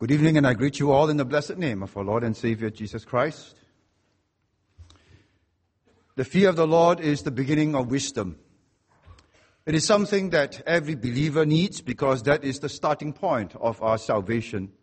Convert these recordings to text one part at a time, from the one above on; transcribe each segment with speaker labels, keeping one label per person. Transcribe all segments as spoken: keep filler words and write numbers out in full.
Speaker 1: Good evening, and I greet you all in the blessed name of our Lord and Savior Jesus Christ. The fear of the Lord is the beginning of wisdom. It is something that every believer needs because that is the starting point of our salvation.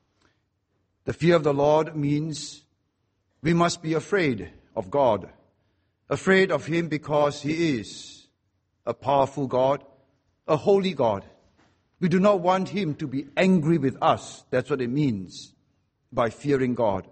Speaker 1: The fear of the Lord means we must be afraid of God, afraid of Him because He is a powerful God, a holy God. We do not want Him to be angry with us. That's what it means by fearing God.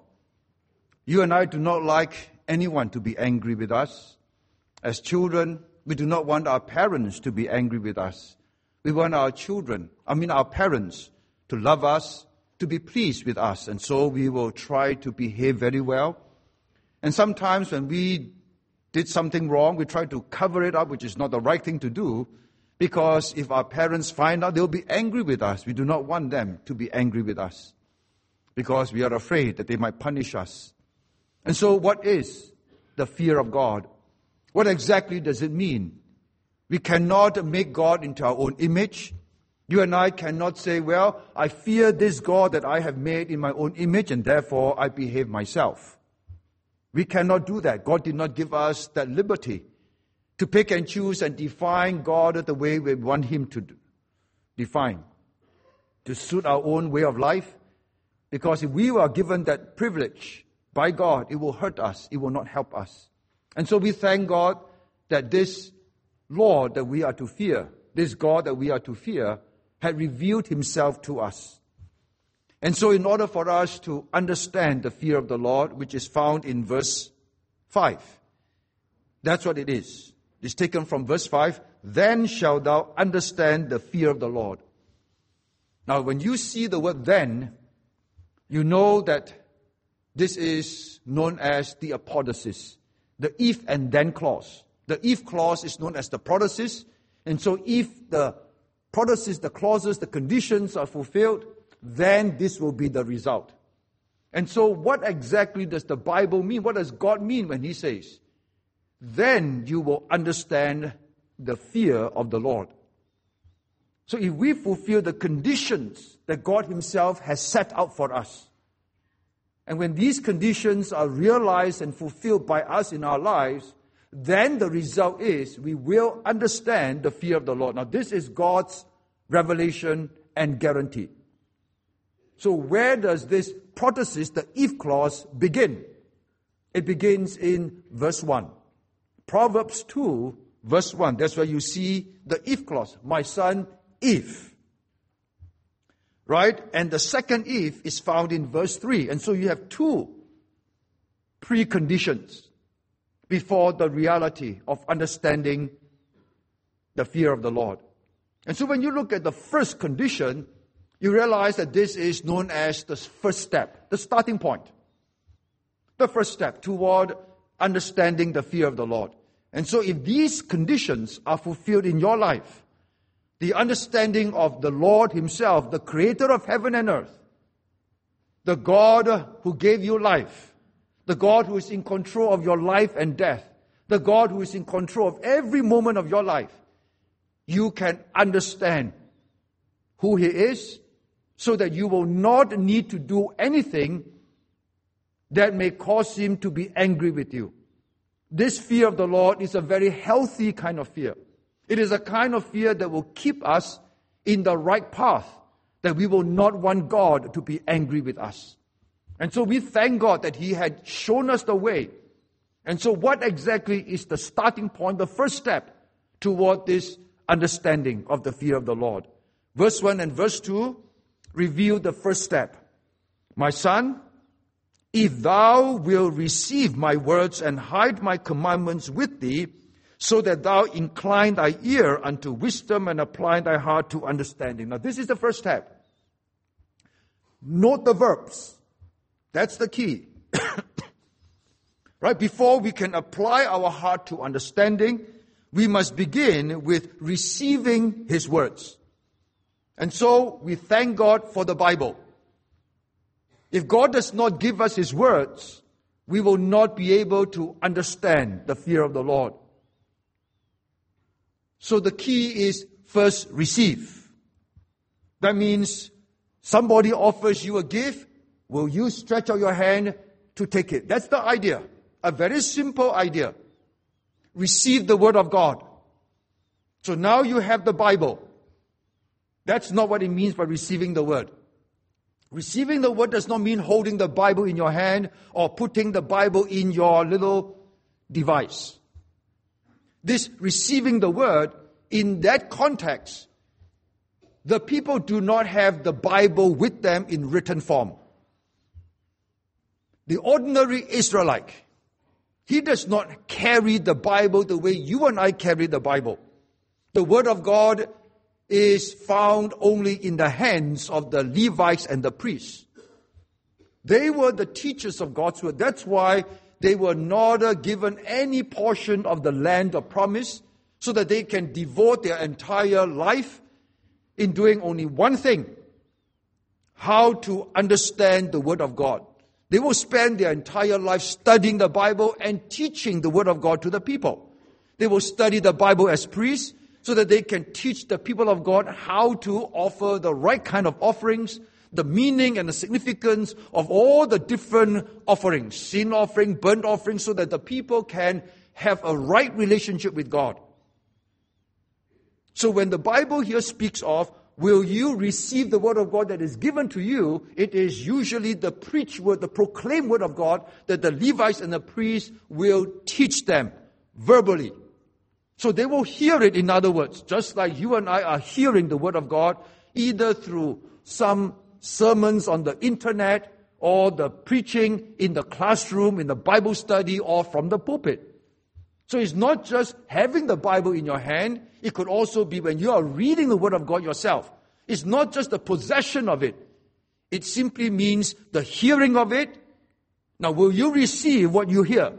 Speaker 1: You and I do not like anyone to be angry with us. As children, we do not want our parents to be angry with us. We want our children, I mean our parents, to love us, to be pleased with us. And so we will try to behave very well. And sometimes when we did something wrong, we try to cover it up, which is not the right thing to do. Because if our parents find out, they'll be angry with us. We do not want them to be angry with us. Because we are afraid that they might punish us. And so what is the fear of God? What exactly does it mean? We cannot make God into our own image. You and I cannot say, well, I fear this God that I have made in my own image and therefore I behave myself. We cannot do that. God did not give us that liberty to pick and choose and define God the way we want Him to define, to suit our own way of life. Because if we were given that privilege by God, it will hurt us, it will not help us. And so we thank God that this Lord that we are to fear, this God that we are to fear, had revealed Himself to us. And so in order for us to understand the fear of the Lord, which is found in verse five, that's what it is. It's taken from verse five, then shalt thou understand the fear of the Lord. Now, when you see the word then, you know that this is known as the apodosis, the if and then clause. The if clause is known as the prodosis, and so if the prodosis, the clauses, the conditions are fulfilled, then this will be the result. And so what exactly does the Bible mean? What does God mean when He says, then you will understand the fear of the Lord? So if we fulfill the conditions that God Himself has set out for us, and when these conditions are realized and fulfilled by us in our lives, then the result is we will understand the fear of the Lord. Now this is God's revelation and guarantee. So where does this prodosis, the if clause, begin? It begins in verse one. Proverbs two, verse one. That's where you see the if clause. My son, if. Right? And the second if is found in verse three. And so you have two preconditions before the reality of understanding the fear of the Lord. And so when you look at the first condition, you realize that this is known as the first step, the starting point. The first step toward understanding the fear of the Lord. And so if these conditions are fulfilled in your life, the understanding of the Lord Himself, the creator of heaven and earth, the God who gave you life, the God who is in control of your life and death, the God who is in control of every moment of your life, you can understand who He is so that you will not need to do anything that may cause Him to be angry with you. This fear of the Lord is a very healthy kind of fear. It is a kind of fear that will keep us in the right path, that we will not want God to be angry with us. And so we thank God that He had shown us the way. And so what exactly is the starting point, the first step toward this understanding of the fear of the Lord? Verse one and verse two reveal the first step. My son, if thou wilt receive my words and hide my commandments with thee, so that thou incline thy ear unto wisdom and apply thy heart to understanding. Now this is the first step. Note the verbs. That's the key. Right? Before we can apply our heart to understanding, we must begin with receiving His words. And so we thank God for the Bible. If God does not give us His words, we will not be able to understand the fear of the Lord. So the key is first receive. That means Somebody offers you a gift, will you stretch out your hand to take it? That's the idea. A very simple idea. Receive the Word of God. So now you have the Bible. That's not what it means by receiving the Word. Receiving the Word does not mean holding the Bible in your hand or putting the Bible in your little device. This receiving the Word, in that context, the people do not have the Bible with them in written form. The ordinary Israelite, he does not carry the Bible the way you and I carry the Bible. The Word of God is found only in the hands of the Levites and the priests. They were the teachers of God's Word. That's why they were not given any portion of the land of promise, so that they can devote their entire life in doing only one thing: how to understand the Word of God. They will spend their entire life studying the Bible and teaching the Word of God to the people. They will study the Bible as priests so that they can teach the people of God how to offer the right kind of offerings, the meaning and the significance of all the different offerings, sin offering, burnt offering, so that the people can have a right relationship with God. So when the Bible here speaks of, will you receive the Word of God that is given to you, it is usually the preached word, the proclaimed Word of God that the Levites and the priests will teach them verbally. So they will hear it, in other words, just like you and I are hearing the Word of God, either through some sermons on the internet or the preaching in the classroom, in the Bible study, or from the pulpit. So it's not just having the Bible in your hand. It could also be when you are reading the Word of God yourself. It's not just the possession of it. It simply means the hearing of it. Now, will you receive what you hear?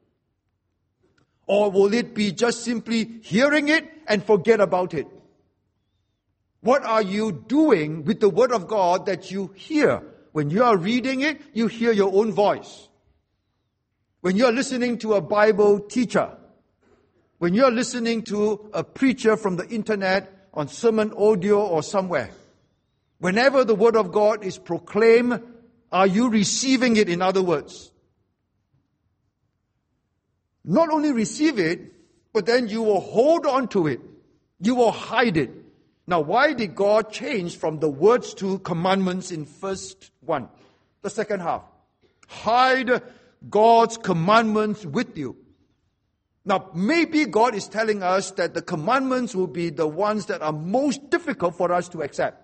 Speaker 1: Or will it be just simply hearing it and forget about it? What are you doing with the Word of God that you hear? When you are reading it, you hear your own voice. When you are listening to a Bible teacher, when you are listening to a preacher from the internet on sermon audio or somewhere, whenever the Word of God is proclaimed, are you receiving it, in other words? Not only receive it, but then you will hold on to it. You will hide it. Now, why did God change from the words to commandments in first one, the second half? Hide God's commandments with you. Now, maybe God is telling us that the commandments will be the ones that are most difficult for us to accept.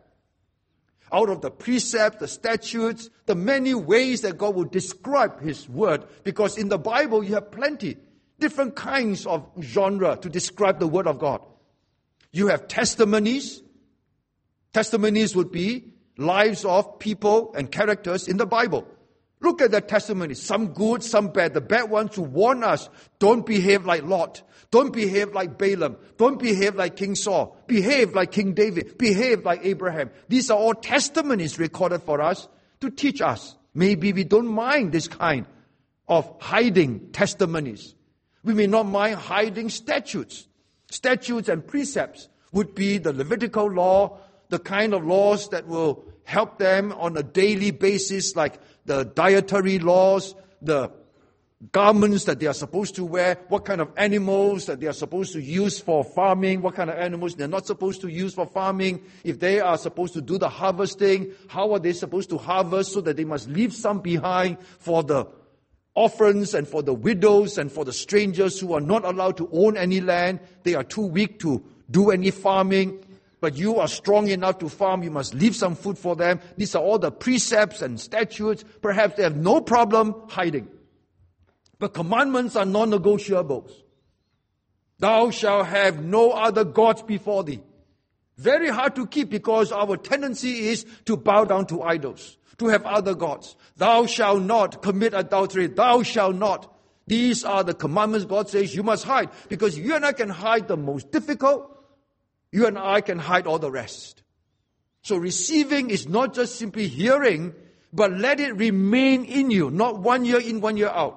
Speaker 1: Out of the precepts, the statutes, the many ways that God will describe His Word. Because in the Bible, you have plenty, different kinds of genre to describe the Word of God. You have testimonies. Testimonies would be lives of people and characters in the Bible. Look at the testimonies, some good, some bad. The bad ones to warn us, don't behave like Lot. Don't behave like Balaam. Don't behave like King Saul. Behave like King David. Behave like Abraham. These are all testimonies recorded for us to teach us. Maybe we don't mind this kind of hiding testimonies. We may not mind hiding statutes. Statutes and precepts would be the Levitical law, the kind of laws that will help them on a daily basis, like the dietary laws, the garments that they are supposed to wear, what kind of animals that they are supposed to use for farming, what kind of animals they're not supposed to use for farming. If they are supposed to do the harvesting, how are they supposed to harvest, so that they must leave some behind for the orphans and for the widows and for the strangers who are not allowed to own any land. They are too weak to do any farming. But you are strong enough to farm, you must leave some food for them. These are all the precepts and statutes. Perhaps they have no problem hiding. But commandments are non-negotiables. Thou shalt have no other gods before thee. Very hard to keep, because our tendency is to bow down to idols, to have other gods. Thou shalt not commit adultery. Thou shalt not. These are the commandments God says you must hide. Because you and I can hide the most difficult. You and I can hide all the rest. So receiving is not just simply hearing, but let it remain in you, not one year in, one year out.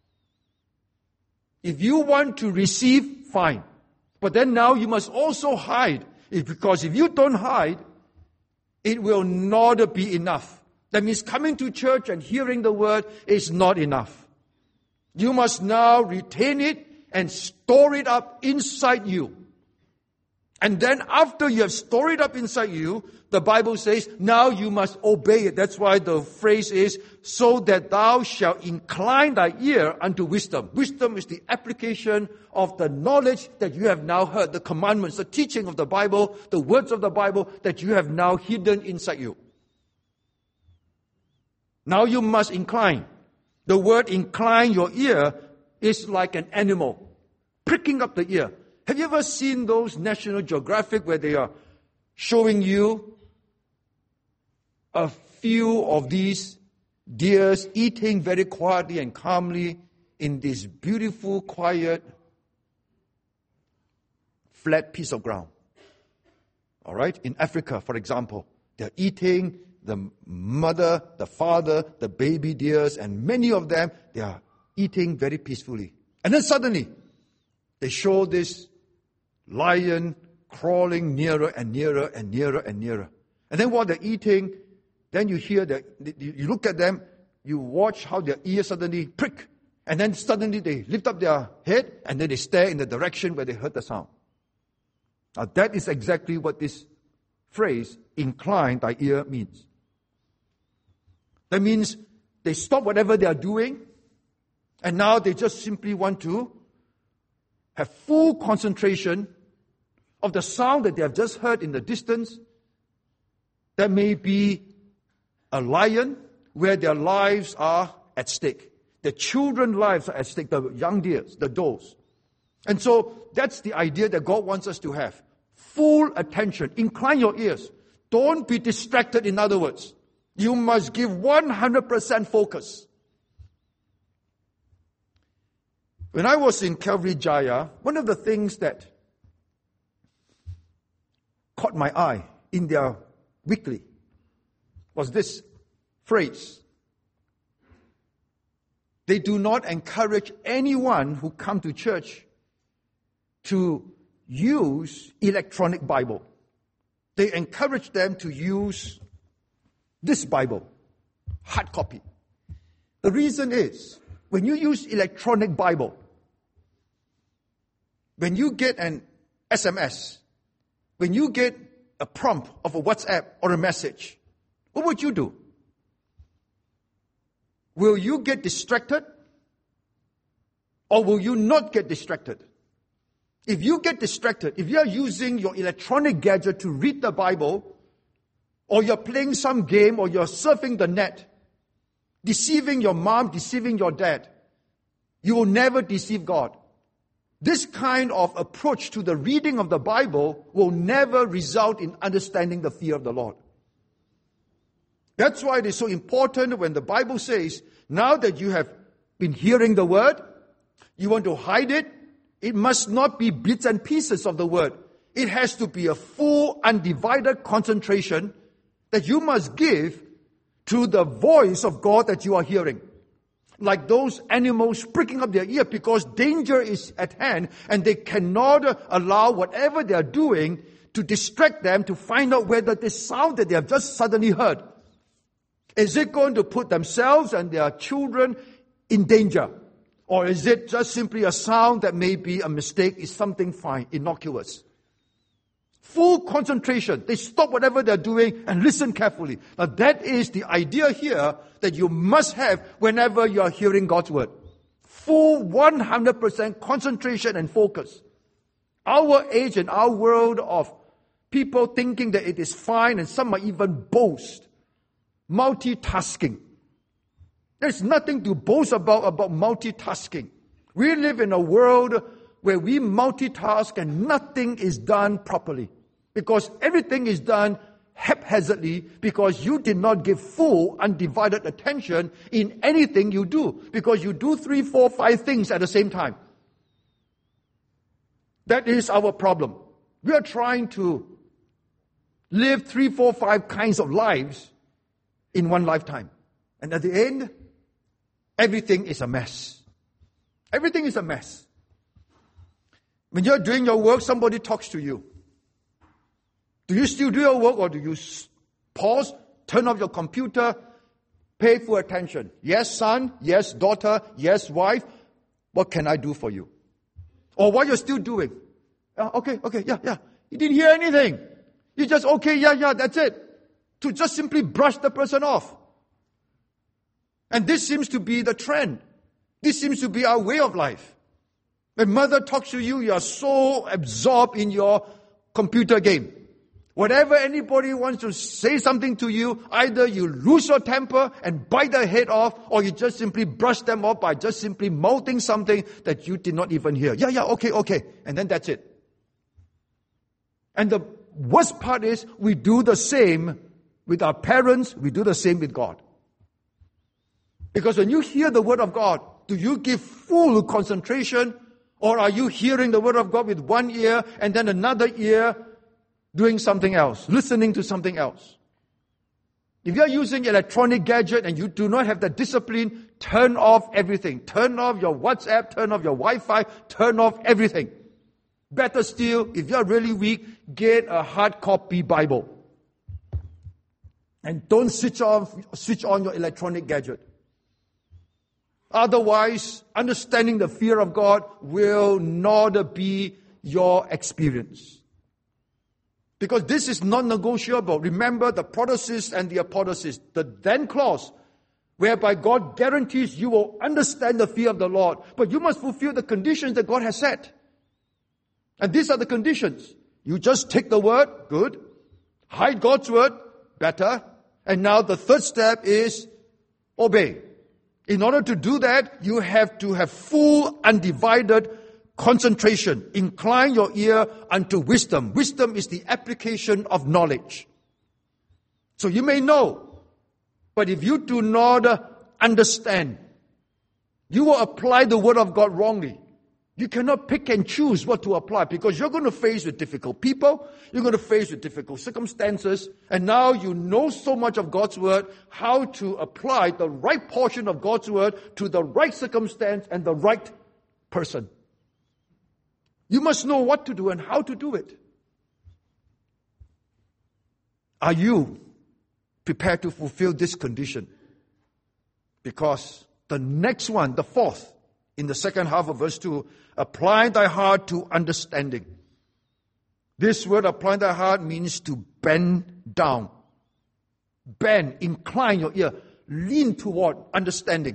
Speaker 1: If you want to receive, fine. But then now you must also hide. If, because if you don't hide, it will not be enough. That means coming to church and hearing the word is not enough. You must now retain it and store it up inside you. And then after you have stored it up inside you, the Bible says, now you must obey it. That's why the phrase is, so that thou shalt incline thy ear unto wisdom. Wisdom is the application of the knowledge that you have now heard, the commandments, the teaching of the Bible, the words of the Bible that you have now hidden inside you. Now you must incline. The word incline your ear is like an animal pricking up the ear. Have you ever seen those National Geographic where they are showing you a few of these deers eating very quietly and calmly in this beautiful, quiet, flat piece of ground? All right? In Africa, for example, they're eating, the mother, the father, the baby deers, and many of them, they are eating very peacefully. And then suddenly, they show this lion crawling nearer and nearer and nearer and nearer. And then while they're eating, then you hear that, you look at them, you watch how their ears suddenly prick. And then suddenly they lift up their head and then they stare in the direction where they heard the sound. Now that is exactly what this phrase, incline thy ear, means. That means they stop whatever they are doing and now they just simply want to have full concentration of the sound that they have just heard in the distance. That may be a lion where their lives are at stake. The children's lives are at stake, the young deers, the does. And so that's the idea that God wants us to have. Full attention. Incline your ears. Don't be distracted, in other words. You must give one hundred percent focus. When I was in Calvary Jaya, one of the things that caught my eye in their weekly was this phrase. They do not encourage anyone who come to church to use electronic Bible. They encourage them to use this Bible, hard copy. The reason is, when you use electronic Bible, when you get an S M S, when you get a prompt of a WhatsApp or a message, what would you do? Will you get distracted? Or will you not get distracted? If you get distracted, if you are using your electronic gadget to read the Bible, or you're playing some game, or you're surfing the net, deceiving your mom, deceiving your dad, you will never deceive God. This kind of approach to the reading of the Bible will never result in understanding the fear of the Lord. That's why it is so important when the Bible says, now that you have been hearing the word, you want to hide it, it must not be bits and pieces of the word. It has to be a full, undivided concentration that you must give to the voice of God that you are hearing. Like those animals pricking up their ear because danger is at hand and they cannot allow whatever they are doing to distract them to find out whether this sound that they have just suddenly heard, is it going to put themselves and their children in danger? Or is it just simply a sound that may be a mistake, is something fine, innocuous? Full concentration. They stop whatever they're doing and listen carefully. Now that is the idea here that you must have whenever you are hearing God's word. Full one hundred percent concentration and focus. Our age and our world of people thinking that it is fine, and some might even boast. Multitasking. There's nothing to boast about about multitasking. We live in a world where we multitask and nothing is done properly. Because everything is done haphazardly because you did not give full, undivided attention in anything you do. Because you do three, four, five things at the same time. That is our problem. We are trying to live three, four, five kinds of lives in one lifetime. And at the end, everything is a mess. Everything is a mess. When you're doing your work, somebody talks to you. Do you still do your work or do you Pause, turn off your computer, pay full attention. Yes, son. Yes, daughter. Yes, wife. What can I do for you? Or what you're still doing. Uh, okay, okay, yeah, yeah. You didn't hear anything. You just, okay, yeah, yeah, that's it. To just simply brush the person off. And this seems to be the trend. This seems to be our way of life. When mother talks to you, you are so absorbed in your computer game. Whatever anybody wants to say something to you, either you lose your temper and bite their head off, or you just simply brush them off by just simply mouthing something that you did not even hear. Yeah, yeah, okay, okay. And then that's it. And the worst part is we do the same with our parents, we do the same with God. Because when you hear the word of God, do you give full concentration, or are you hearing the word of God with one ear and then another ear doing something else, listening to something else? If you're using electronic gadget and you do not have the discipline, turn off everything. Turn off your WhatsApp, turn off your Wi-Fi, turn off everything. Better still, if you're really weak, get a hard copy Bible. And don't switch off, switch on your electronic gadget. Otherwise, understanding the fear of God will not be your experience. Because this is non-negotiable. Remember the protasis and the apodosis, the then clause, whereby God guarantees you will understand the fear of the Lord. But you must fulfill the conditions that God has set. And these are the conditions. You just take the word, good. Hide God's word, better. And now the third step is obey. In order to do that, you have to have full, undivided concentration. Incline your ear unto wisdom. Wisdom is the application of knowledge. So you may know, but if you do not understand, you will apply the word of God wrongly. You cannot pick and choose what to apply, because you're going to face with difficult people, you're going to face with difficult circumstances, and now you know so much of God's word, how to apply the right portion of God's word to the right circumstance and the right person. You must know what to do and how to do it. Are you prepared to fulfill this condition? Because the next one, the fourth, in the second half of verse two, apply thy heart to understanding. This word, apply thy heart, means to bend down. Bend, incline your ear, lean toward understanding.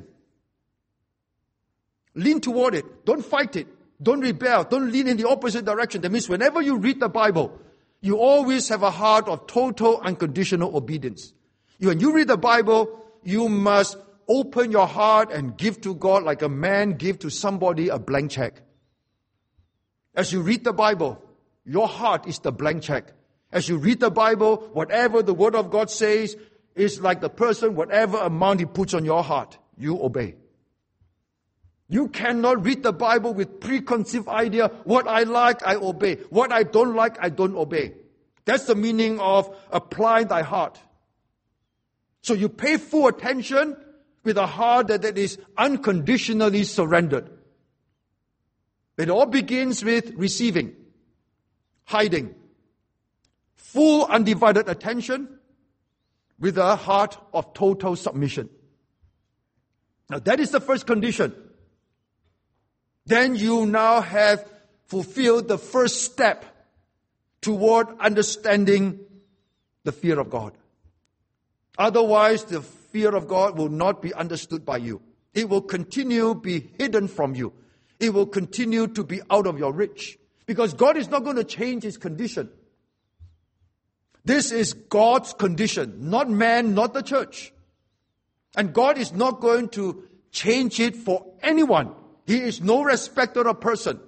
Speaker 1: Lean toward it. Don't fight it. Don't rebel. Don't lean in the opposite direction. That means whenever you read the Bible, you always have a heart of total unconditional obedience. When you read the Bible, you must open your heart and give to God like a man give to somebody a blank check. As you read the Bible, your heart is the blank check. As you read the Bible, whatever the Word of God says is like the person, whatever amount he puts on your heart, you obey. You cannot read the Bible with preconceived idea. What I like, I obey. What I don't like, I don't obey. That's the meaning of apply thy heart. So you pay full attention with a heart that, that is unconditionally surrendered. It all begins with receiving, hiding, full undivided attention with a heart of total submission. Now that is the first condition. Then you now have fulfilled the first step toward understanding the fear of God. Otherwise, the fear of God will not be understood by you. It will continue to be hidden from you. It will continue to be out of your reach. Because God is not going to change His condition. This is God's condition, not man, not the church. And God is not going to change it for anyone. He is no respecter of person.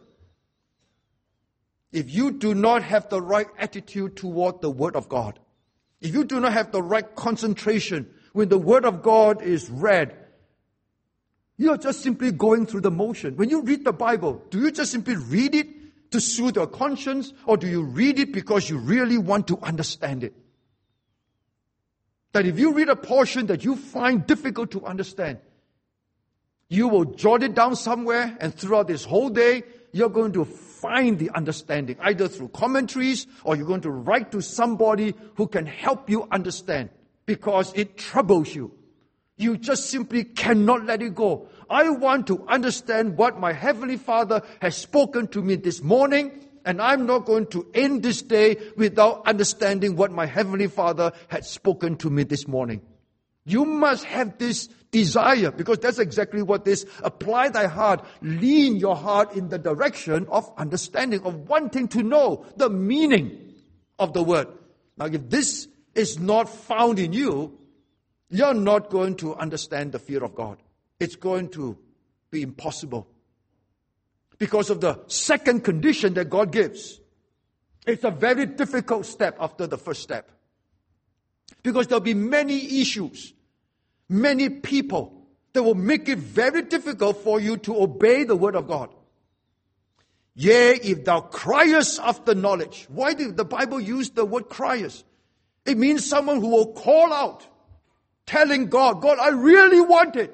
Speaker 1: If you do not have the right attitude toward the Word of God, if you do not have the right concentration when the Word of God is read, you are just simply going through the motion. When you read the Bible, do you just simply read it to soothe your conscience, or do you read it because you really want to understand it? That if you read a portion that you find difficult to understand, you will jot it down somewhere, and throughout this whole day, you're going to find the understanding, either through commentaries or you're going to write to somebody who can help you understand, because it troubles you. You just simply cannot let it go. I want to understand what my Heavenly Father has spoken to me this morning, and I'm not going to end this day without understanding what my Heavenly Father had spoken to me this morning. You must have this desire, because that's exactly what this apply thy heart, lean your heart in the direction of understanding, of wanting to know the meaning of the word. Now, if this is not found in you, you're not going to understand the fear of God. It's going to be impossible. Because of the second condition that God gives. It's a very difficult step after the first step. Because there'll be many issues, many people that will make it very difficult for you to obey the word of God. Yea, if thou criest after knowledge. Why did the Bible use the word criest? It means someone who will call out, telling God, God, I really want it.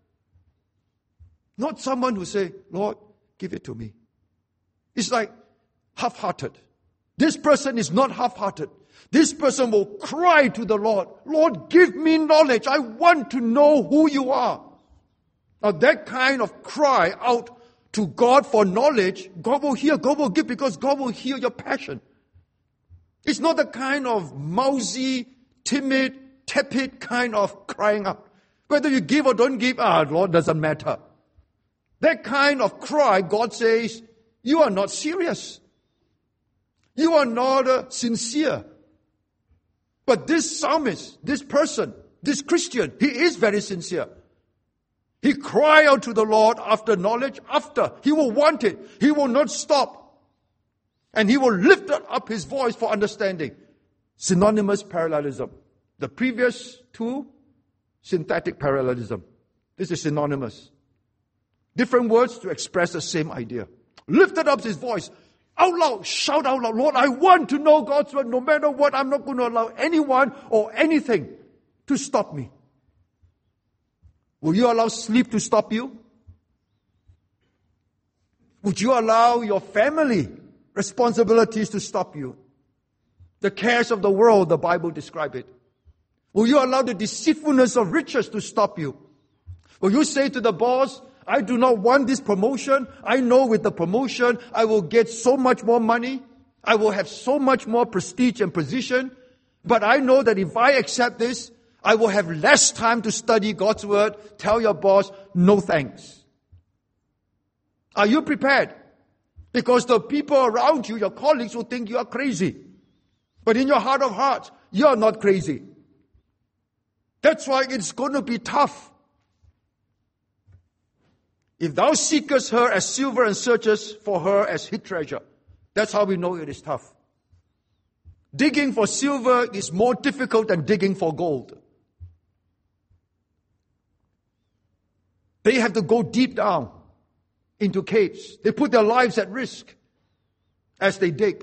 Speaker 1: Not someone who say, Lord, give it to me. It's like half-hearted. This person is not half-hearted. This person will cry to the Lord, Lord, give me knowledge. I want to know who you are. Now that kind of cry out to God for knowledge, God will hear, God will give, because God will hear your passion. It's not the kind of mousy, timid, tepid kind of crying out. Whether you give or don't give, ah, Lord, doesn't matter. That kind of cry, God says, you are not serious. You are not uh, sincere. But this psalmist, this person, this Christian, he is very sincere. He cry out to the Lord after knowledge, after. He will want it. He will not stop. And he will lift up his voice for understanding. Synonymous parallelism. The previous two, synthetic parallelism. This is synonymous. Different words to express the same idea. Lifted up his voice. Out loud, shout out loud, Lord, I want to know God's word. No matter what, I'm not going to allow anyone or anything to stop me. Will you allow sleep to stop you? Would you allow your family responsibilities to stop you? The cares of the world, the Bible describes it. Will you allow the deceitfulness of riches to stop you? Will you say to the boss, I do not want this promotion. I know with the promotion, I will get so much more money. I will have so much more prestige and position. But I know that if I accept this, I will have less time to study God's word. Tell your boss, no thanks. Are you prepared? Because the people around you, your colleagues, will think you are crazy. But in your heart of hearts, you are not crazy. That's why it's going to be tough. If thou seekest her as silver and searchest for her as hid treasure. That's how we know it is tough. Digging for silver is more difficult than digging for gold. They have to go deep down into caves. They put their lives at risk as they dig.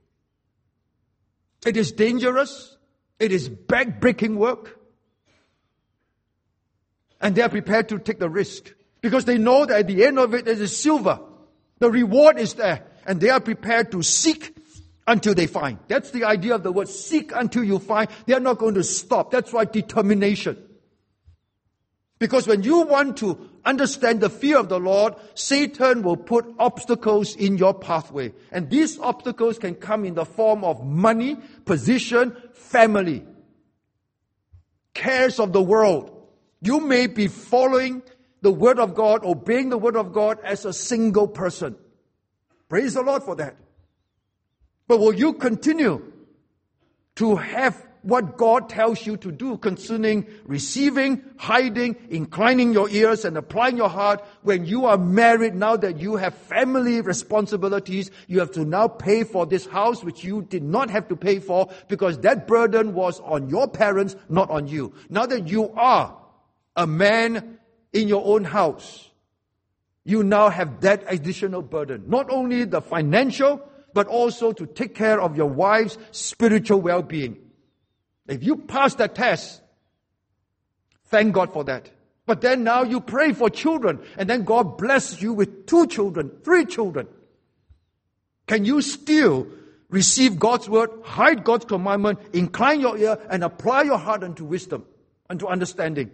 Speaker 1: It is dangerous. It is back-breaking work. And they are prepared to take the risk. Because they know that at the end of it, it is silver. The reward is there. And they are prepared to seek until they find. That's the idea of the word, seek until you find. They are not going to stop. That's why determination. Because when you want to understand the fear of the Lord, Satan will put obstacles in your pathway. And these obstacles can come in the form of money, position, family, cares of the world. You may be following the word of God, obeying the word of God as a single person. Praise the Lord for that. But will you continue to have what God tells you to do concerning receiving, hiding, inclining your ears and applying your heart when you are married, now that you have family responsibilities? You have to now pay for this house which you did not have to pay for because that burden was on your parents, not on you. Now that you are a man in your own house, you now have that additional burden. Not only the financial, but also to take care of your wife's spiritual well-being. If you pass that test, thank God for that. But then now you pray for children, and then God bless you with two children, three children.
Speaker 2: Can you still receive God's word, hide God's commandment, incline your ear, and apply your heart unto wisdom, unto understanding?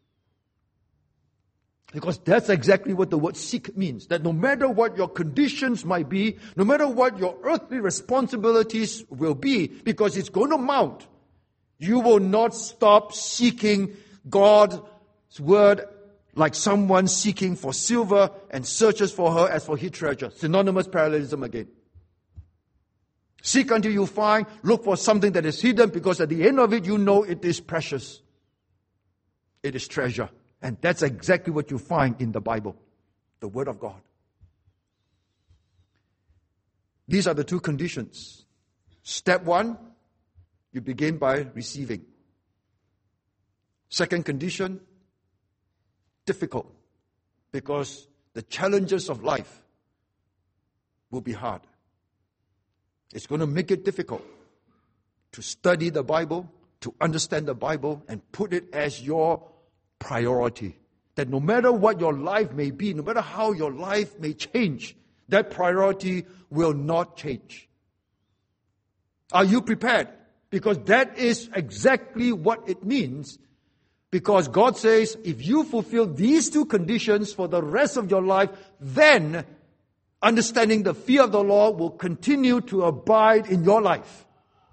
Speaker 2: Because that's exactly what the word seek means. That no matter what your conditions might be, no matter what your earthly responsibilities will be, because it's going to mount, you will not stop seeking God's word like someone seeking for silver and searches for her as for hid treasure. Synonymous parallelism again. Seek until you find, look for something that is hidden, because at the end of it you know it is precious. It is treasure. And that's exactly what you find in the Bible, the Word of God. These are the two conditions. Step one, you begin by receiving. Second condition, difficult, because the challenges of life will be hard. It's going to make it difficult to study the Bible, to understand the Bible, and put it as your priority. That no matter what your life may be, no matter how your life may change, that priority will not change. Are you prepared? Because that is exactly what it means. Because God says, if you fulfill these two conditions for the rest of your life, then understanding the fear of the Lord will continue to abide in your life.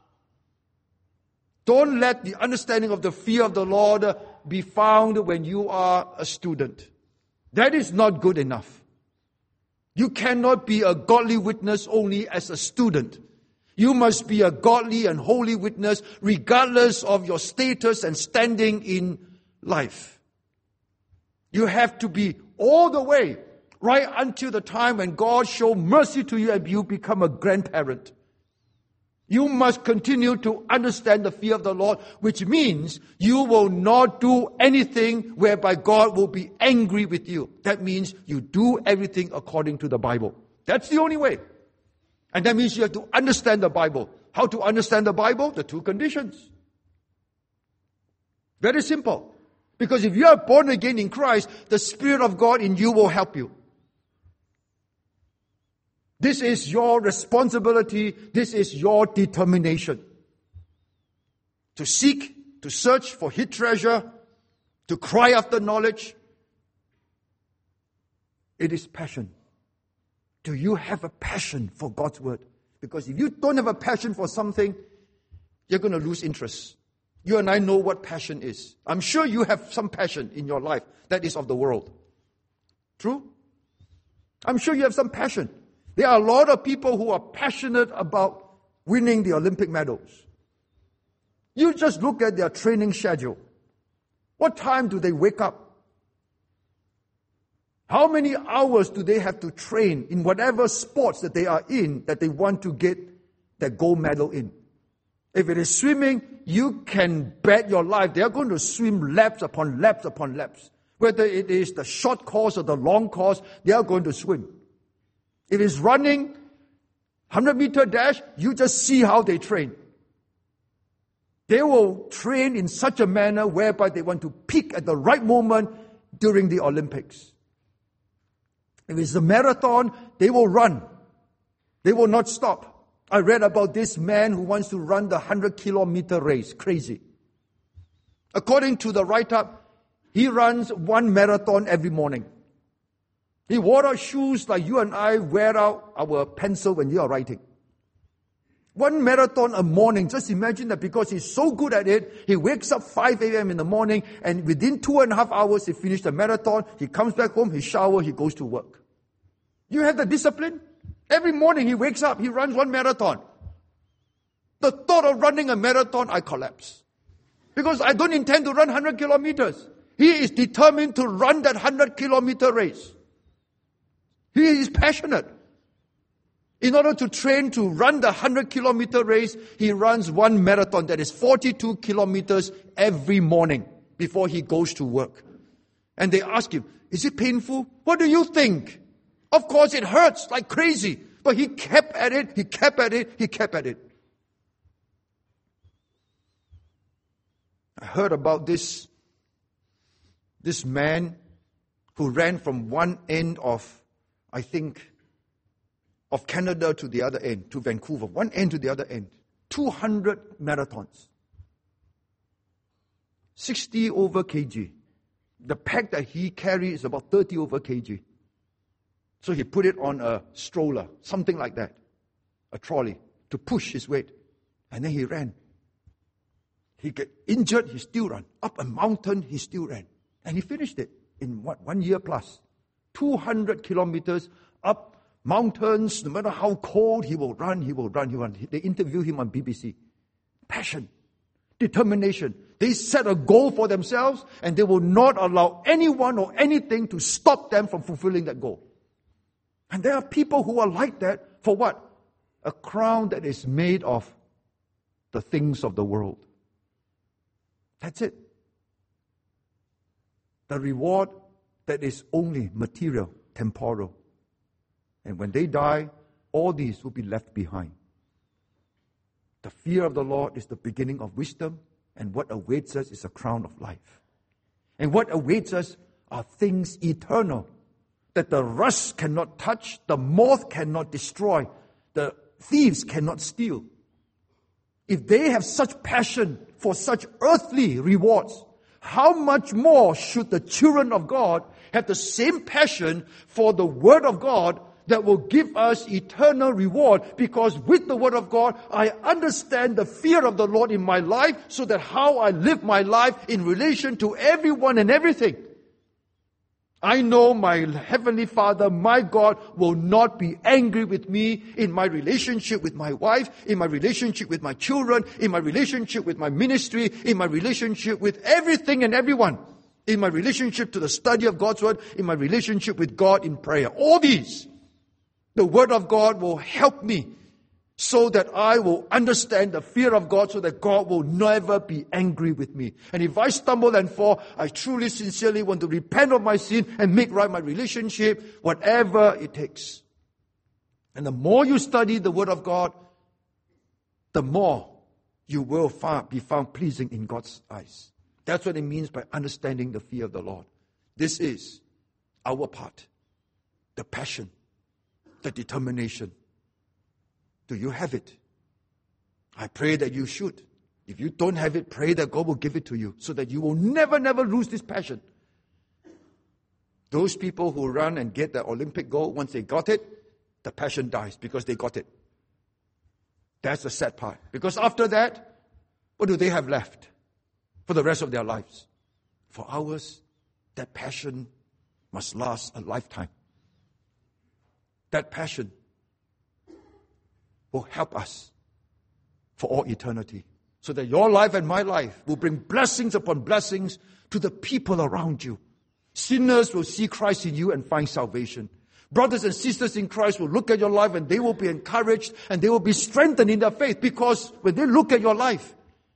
Speaker 2: Don't let the understanding of the fear of the Lord be found when you are a student. That is not good enough. You cannot be a godly witness only as a student. You must be a godly and holy witness regardless of your status and standing in life. You have to be all the way right until the time when God shows mercy to you and you become a grandparent. You must continue to understand the fear of the Lord, which means you will not do anything whereby God will be angry with you. That means you do everything according to the Bible. That's the only way. And that means you have to understand the Bible. How to understand the Bible? The two conditions. Very simple. Because if you are born again in Christ, the Spirit of God in you will help you. This is your responsibility. This is your determination. To seek, to search for hid treasure, to cry after knowledge. It is passion. Do you have a passion for God's word? Because if you don't have a passion for something, you're going to lose interest. You and I know what passion is. I'm sure you have some passion in your life that is of the world. True? I'm sure you have some passion. There are a lot of people who are passionate about winning the Olympic medals. You just look at their training schedule. What time do they wake up? How many hours do they have to train in whatever sports that they are in that they want to get their gold medal in? If it is swimming, you can bet your life they are going to swim laps upon laps upon laps. Whether it is the short course or the long course, they are going to swim. If it's running, one hundred meter dash, you just see how they train. They will train in such a manner whereby they want to peak at the right moment during the Olympics. If it's a marathon, they will run. They will not stop. I read about this man who wants to run the one hundred kilometer race. Crazy. According to the write-up, he runs one marathon every morning. He wore out shoes like you and I wear out our pencil when you are writing. One marathon a morning. Just imagine that, because he's so good at it, he wakes up five a.m. in the morning, and within two and a half hours he finished the marathon. He comes back home, he showers, he goes to work. You have the discipline? Every morning he wakes up, he runs one marathon. The thought of running a marathon, I collapse. Because I don't intend to run one hundred kilometers. He is determined to run that one hundred kilometer race. He is passionate. In order to train to run the one hundred kilometer race, he runs one marathon that is forty-two kilometers every morning before he goes to work. And they ask him, is it painful? What do you think? Of course it hurts like crazy. But he kept at it, he kept at it, he kept at it. I heard about this, this man who ran from one end of, I think, of Canada to the other end, to Vancouver, one end to the other end. two hundred marathons. sixty over kg. The pack that he carried is about thirty over kg. So he put it on a stroller, something like that, a trolley, to push his weight. And then he ran. He got injured, he still ran. Up a mountain, he still ran. And he finished it in what, one year plus. two hundred kilometers up mountains, no matter how cold, he will run, he will run, he will run. They interview him on B B C. Passion, determination. They set a goal for themselves and they will not allow anyone or anything to stop them from fulfilling that goal. And there are people who are like that for what? A crown that is made of the things of the world. That's it. The reward that is only material, temporal. And when they die, all these will be left behind. The fear of the Lord is the beginning of wisdom, and what awaits us is a crown of life. And what awaits us are things eternal, that the rust cannot touch, the moth cannot destroy, the thieves cannot steal. If they have such passion for such earthly rewards, how much more should the children of God have the same passion for the Word of God that will give us eternal reward? Because with the Word of God, I understand the fear of the Lord in my life, so that how I live my life in relation to everyone and everything. I know my Heavenly Father, my God, will not be angry with me in my relationship with my wife, in my relationship with my children, in my relationship with my ministry, in my relationship with everything and everyone, in my relationship to the study of God's Word, in my relationship with God in prayer. All these, the Word of God will help me so that I will understand the fear of God, so that God will never be angry with me. And if I stumble and fall, I truly, sincerely want to repent of my sin and make right my relationship, whatever it takes. And the more you study the Word of God, the more you will be found pleasing in God's eyes. That's what it means by understanding the fear of the Lord. This is our part. The passion, the determination. Do you have it? I pray that you should. If you don't have it, pray that God will give it to you, so that you will never, never lose this passion. Those people who run and get the Olympic gold, once they got it, the passion dies because they got it. That's the sad part. Because after that, what do they have left for the rest of their lives? For ours, that passion must last a lifetime. That passion will help us for all eternity, so that your life and my life will bring blessings upon blessings to the people around you. Sinners will see Christ in you and find salvation. Brothers and sisters in Christ will look at your life and they will be encouraged and they will be strengthened in their faith, because when they look at your life,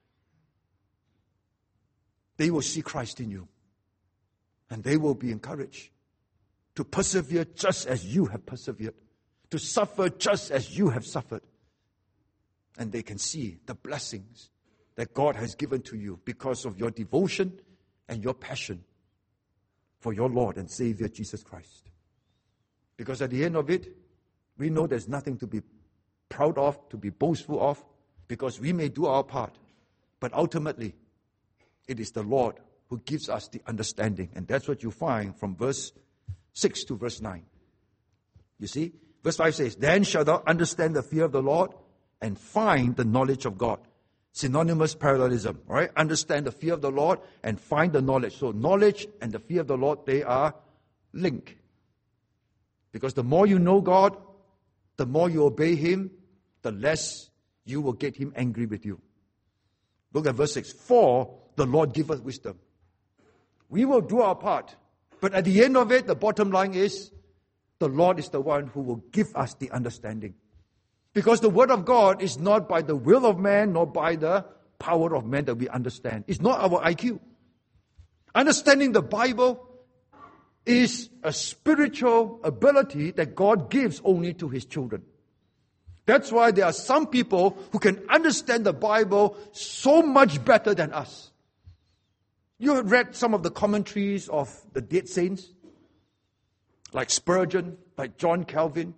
Speaker 2: they will see Christ in you and they will be encouraged to persevere just as you have persevered, to suffer just as you have suffered. And they can see the blessings that God has given to you because of your devotion and your passion for your Lord and Savior, Jesus Christ. Because at the end of it, we know there's nothing to be proud of, to be boastful of, because we may do our part. But ultimately, it is the Lord who gives us the understanding. And that's what you find from verse six to verse nine. You see? Verse five says, "Then shalt thou understand the fear of the Lord and find the knowledge of God." Synonymous parallelism, all right? Understand the fear of the Lord and find the knowledge. So knowledge and the fear of the Lord, they are linked. Because the more you know God, the more you obey Him, the less you will get Him angry with you. Look at verse six. "For the Lord giveth wisdom." We will do our part. But at the end of it, the bottom line is, the Lord is the one who will give us the understanding. Because the Word of God is not by the will of man, nor by the power of man that we understand. It's not our I Q. Understanding the Bible is a spiritual ability that God gives only to His children. That's why there are some people who can understand the Bible so much better than us. You have read some of the commentaries of the dead saints, like Spurgeon, like John Calvin.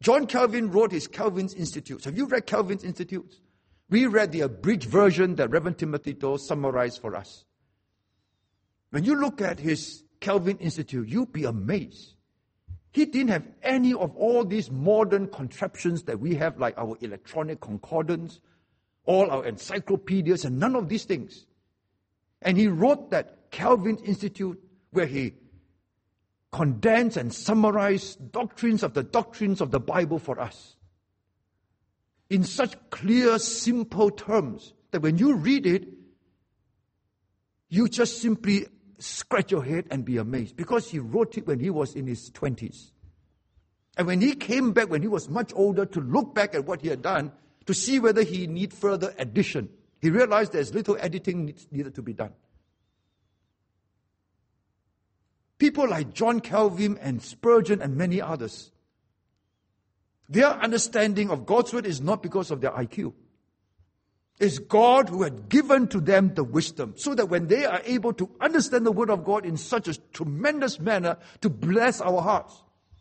Speaker 2: John Calvin wrote his Calvin's Institutes. Have you read Calvin's Institutes? We read the abridged version that Reverend Timothy Doe summarized for us. When you look at his Calvin Institute, you'll be amazed. He didn't have any of all these modern contraptions that we have, like our electronic concordance, all our encyclopedias, and none of these things. And he wrote that Calvin Institute where he condensed and summarized doctrines of the doctrines of the Bible for us in such clear, simple terms that when you read it, you just simply scratch your head and be amazed, because he wrote it when he was in his twenties. And when he came back, when he was much older, to look back at what he had done, to see whether he need further addition, he realized there's little editing needs, needed to be done. People like John Calvin and Spurgeon and many others, their understanding of God's word is not because of their I Q. It's God who had given to them the wisdom, so that when they are able to understand the word of God in such a tremendous manner to bless our hearts,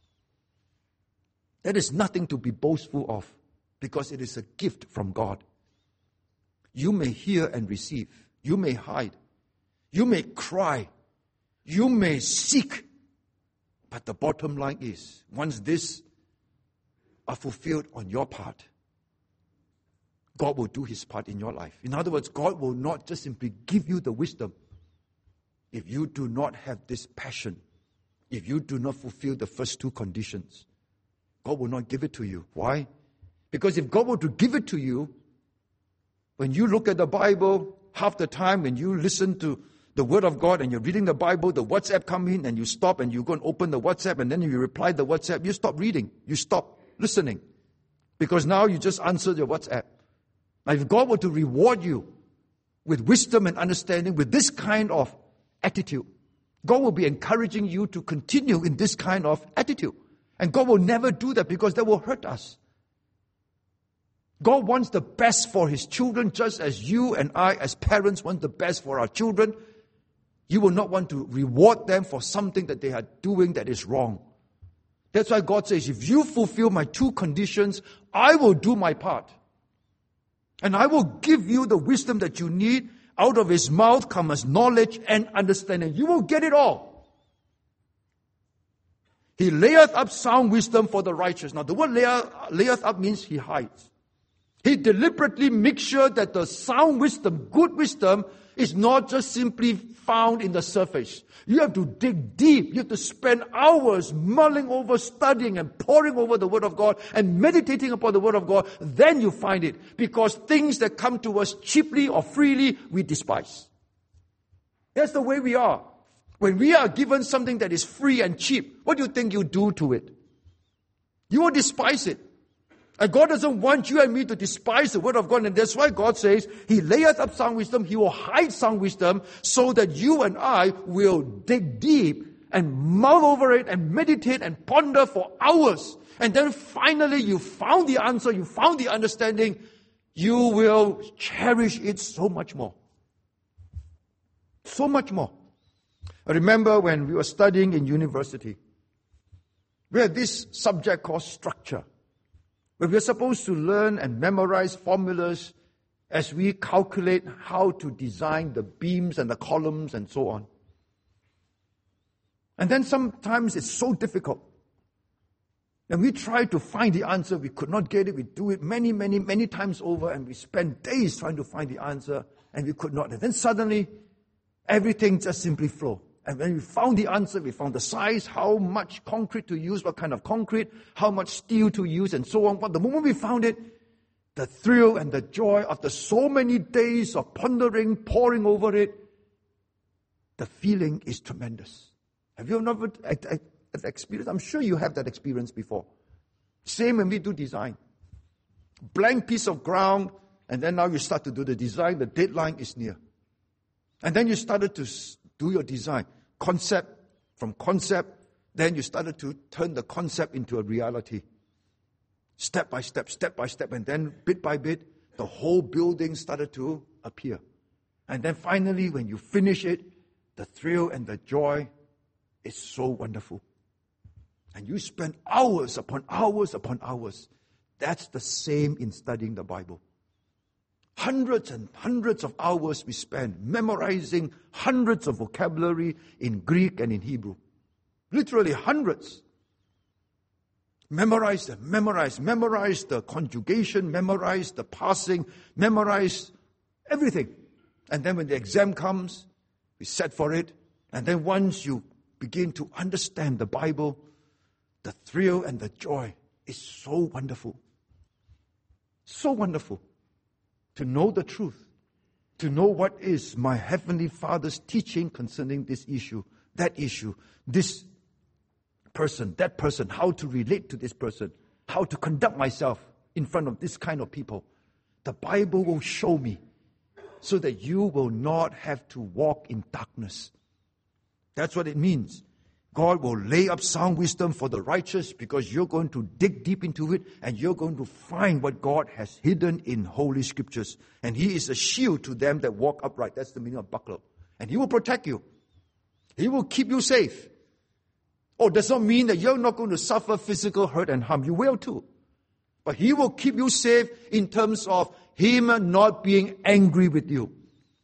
Speaker 2: that is nothing to be boastful of, because it is a gift from God. You may hear and receive. You may hide. You may cry. You may seek. But the bottom line is, once this are fulfilled on your part, God will do his part in your life. In other words, God will not just simply give you the wisdom if you do not have this passion, if you do not fulfill the first two conditions. God will not give it to you. Why? Because if God were to give it to you, when you look at the Bible, half the time when you listen to the Word of God and you're reading the Bible, the WhatsApp come in and you stop and you go and open the WhatsApp and then you reply the WhatsApp, you stop reading, you stop listening. Because now you just answered your WhatsApp. Now if God were to reward you with wisdom and understanding, with this kind of attitude, God will be encouraging you to continue in this kind of attitude. And God will never do that, because that will hurt us. God wants the best for his children, just as you and I as parents want the best for our children. You will not want to reward them for something that they are doing that is wrong. That's why God says, if you fulfill my two conditions, I will do my part. And I will give you the wisdom that you need. Out of his mouth comes knowledge and understanding. You will get it all. He layeth up sound wisdom for the righteous. Now the word layeth, layeth up means he hides. He deliberately makes sure that the sound wisdom, good wisdom, is not just simply found in the surface. You have to dig deep. You have to spend hours mulling over, studying and poring over the Word of God and meditating upon the Word of God. Then you find it. Because things that come to us cheaply or freely, we despise. That's the way we are. When we are given something that is free and cheap, what do you think you do to it? You will despise it. And God doesn't want you and me to despise the word of God. And that's why God says, he layeth up sound wisdom, he will hide sound wisdom, so that you and I will dig deep and mull over it and meditate and ponder for hours. And then finally you found the answer, you found the understanding, you will cherish it so much more. So much more. I remember when we were studying in university, we had this subject called structure, where we are supposed to learn and memorize formulas as we calculate how to design the beams and the columns and so on. And then sometimes it's so difficult. And we try to find the answer, we could not get it, we do it many, many, many times over, and we spend days trying to find the answer, and we could not. And then suddenly, everything just simply flows. And when we found the answer, we found the size, how much concrete to use, what kind of concrete, how much steel to use, and so on. But the moment we found it, the thrill and the joy after so many days of pondering, poring over it, the feeling is tremendous. Have you ever experienced? I'm sure you have that experience before. Same when we do design. Blank piece of ground, and then now you start to do the design, the deadline is near. And then you started to do your design. Concept, from concept, then you started to turn the concept into a reality. Step by step, step by step, and then bit by bit, the whole building started to appear. And then finally, when you finish it, the thrill and the joy is so wonderful. And you spend hours upon hours upon hours. That's the same in studying the Bible. Hundreds and hundreds of hours we spend memorizing hundreds of vocabulary in Greek and in Hebrew. Literally hundreds. Memorize them, memorize, memorize the conjugation, memorize the parsing, memorize everything. And then when the exam comes, we set for it. And then once you begin to understand the Bible, the thrill and the joy is so wonderful. So wonderful to know the truth, to know what is my Heavenly Father's teaching concerning this issue, that issue, this person, that person, how to relate to this person, how to conduct myself in front of this kind of people. The Bible will show me so that you will not have to walk in darkness. That's what it means. God will lay up sound wisdom for the righteous because you're going to dig deep into it and you're going to find what God has hidden in Holy Scriptures. And He is a shield to them that walk upright. That's the meaning of buckler. And He will protect you. He will keep you safe. Oh, does not mean that you're not going to suffer physical hurt and harm. You will too. But He will keep you safe in terms of Him not being angry with you.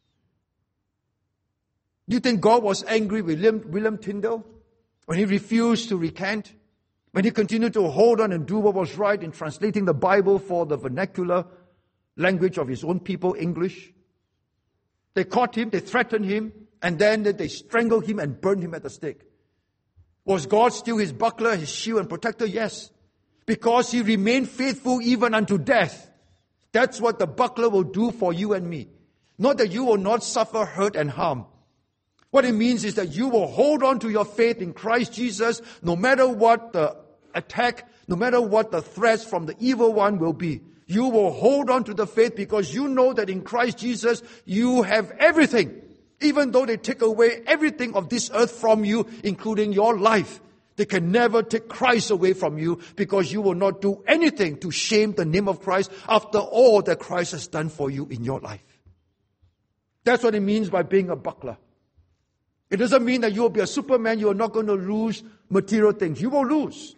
Speaker 2: Do you think God was angry with William, William Tyndale when he refused to recant? When he continued to hold on and do what was right in translating the Bible for the vernacular language of his own people, English? They caught him, they threatened him, and then they strangled him and burned him at the stake. Was God still his buckler, his shield and protector? Yes. Because he remained faithful even unto death. That's what the buckler will do for you and me. Not that you will not suffer hurt and harm. What it means is that you will hold on to your faith in Christ Jesus no matter what the attack, no matter what the threats from the evil one will be. You will hold on to the faith because you know that in Christ Jesus you have everything. Even though they take away everything of this earth from you, including your life, they can never take Christ away from you because you will not do anything to shame the name of Christ after all that Christ has done for you in your life. That's what it means by being a buckler. It doesn't mean that you will be a Superman, you are not going to lose material things. You will lose.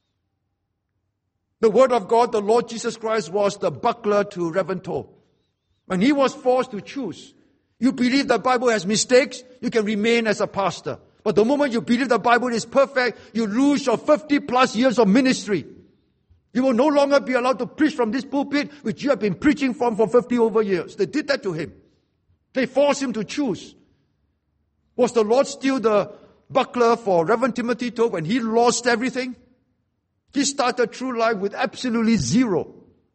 Speaker 2: The Word of God, the Lord Jesus Christ, was the buckler to Reverend Toh. When he was forced to choose, you believe the Bible has mistakes, you can remain as a pastor. But the moment you believe the Bible is perfect, you lose your fifty plus years of ministry. You will no longer be allowed to preach from this pulpit, which you have been preaching from for fifty over years. They did that to him. They forced him to choose. Was the Lord still the buckler for Reverend Timothy Toh when he lost everything? He started true life with absolutely zero.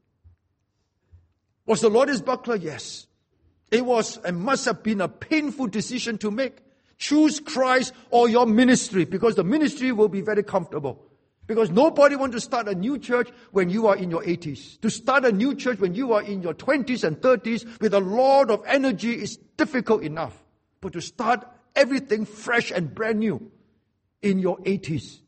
Speaker 2: Was the Lord his buckler? Yes. It was and must have been a painful decision to make. Choose Christ or your ministry, because the ministry will be very comfortable. Because nobody wants to start a new church when you are in your eighties. To start a new church when you are in your twenties and thirties with a lot of energy is difficult enough. But to start everything fresh and brand new in your eighties.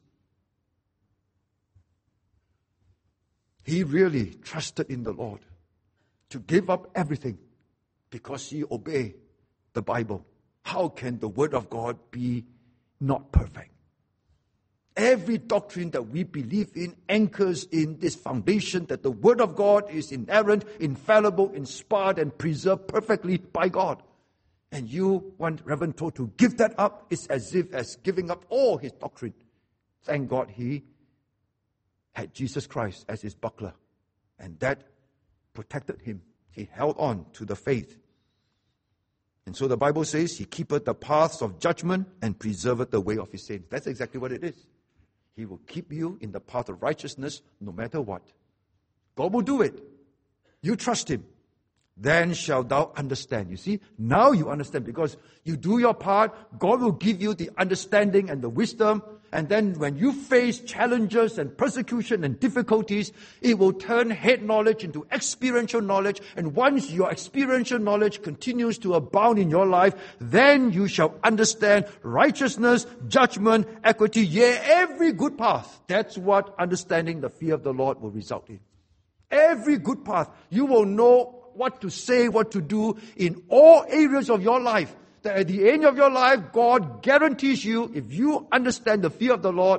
Speaker 2: He really trusted in the Lord to give up everything because he obeyed the Bible. How can the Word of God be not perfect? Every doctrine that we believe in anchors in this foundation that the Word of God is inerrant, infallible, inspired, and preserved perfectly by God. And you want Reverend Toh to give that up, it's as if as giving up all his doctrine. Thank God he had Jesus Christ as his buckler. And that protected him. He held on to the faith. And so the Bible says, he keepeth the paths of judgment and preserveth the way of his saints. That's exactly what it is. He will keep you in the path of righteousness no matter what. God will do it. You trust him. Then shalt thou understand. You see, now you understand because you do your part. God will give you the understanding and the wisdom. And then when you face challenges and persecution and difficulties, it will turn head knowledge into experiential knowledge. And once your experiential knowledge continues to abound in your life, then you shall understand righteousness, judgment, equity, yea, every good path. That's what understanding the fear of the Lord will result in. Every good path. You will know what to say, what to do in all areas of your life. That at the end of your life, God guarantees you, if you understand the fear of the Lord,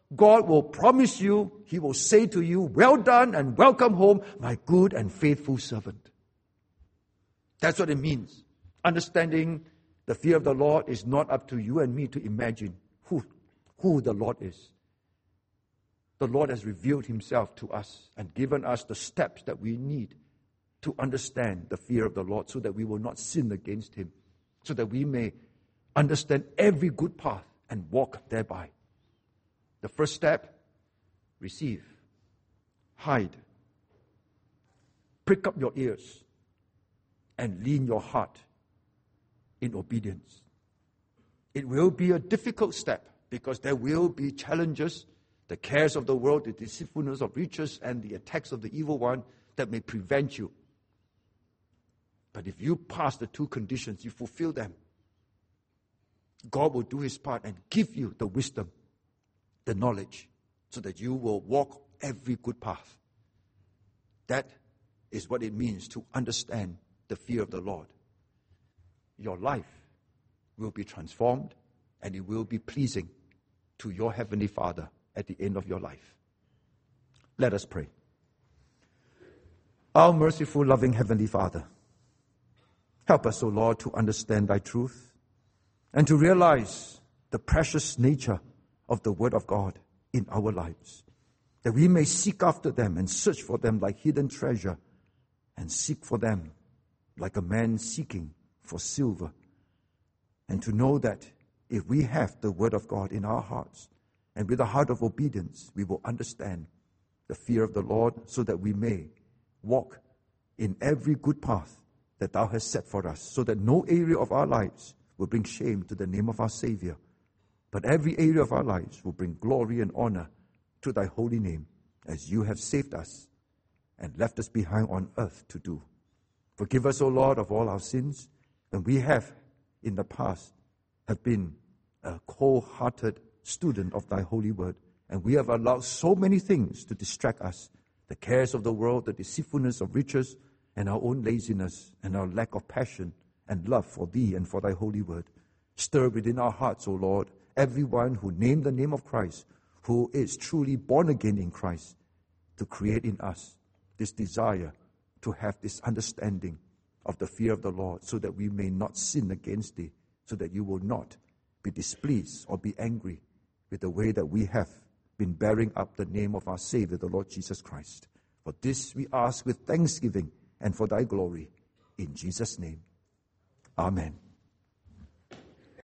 Speaker 2: God will promise you, He will say to you, well done and welcome home, my good and faithful servant. That's what it means. Understanding the fear of the Lord is not up to you and me to imagine who, who the Lord is. The Lord has revealed Himself to us and given us the steps that we need to understand the fear of the Lord so that we will not sin against Him, so that we may understand every good path and walk thereby. The first step, receive, hide, prick up your ears, and lean your heart in obedience. It will be a difficult step because there will be challenges, the cares of the world, the deceitfulness of riches, and the attacks of the evil one that may prevent you. But if you pass the two conditions, you fulfill them, God will do His part and give you the wisdom, the knowledge, so that you will walk every good path. That is what it means to understand the fear of the Lord. Your life will be transformed and it will be pleasing to your Heavenly Father at the end of your life. Let us pray. Our merciful, loving Heavenly Father, help us, O Lord, to understand Thy truth and to realize the precious nature of the Word of God in our lives, that we may seek after them and search for them like hidden treasure and seek for them like a man seeking for silver, and to know that if we have the Word of God in our hearts and with a heart of obedience, we will understand the fear of the Lord so that we may walk in every good path that Thou hast set for us, so that no area of our lives will bring shame to the name of our Savior, but every area of our lives will bring glory and honor to Thy holy name, as You have saved us and left us behind on earth to do. Forgive us, O Lord, of all our sins, and we have in the past have been a cold-hearted student of Thy holy word, and we have allowed so many things to distract us, the cares of the world, the deceitfulness of riches, and our own laziness and our lack of passion and love for Thee and for Thy holy word. Stir within our hearts, O Lord, everyone who named the name of Christ, who is truly born again in Christ, to create in us this desire to have this understanding of the fear of the Lord, so that we may not sin against Thee, so that You will not be displeased or be angry with the way that we have been bearing up the name of our Savior, the Lord Jesus Christ. For this we ask with thanksgiving and for Thy glory. In Jesus' name, amen.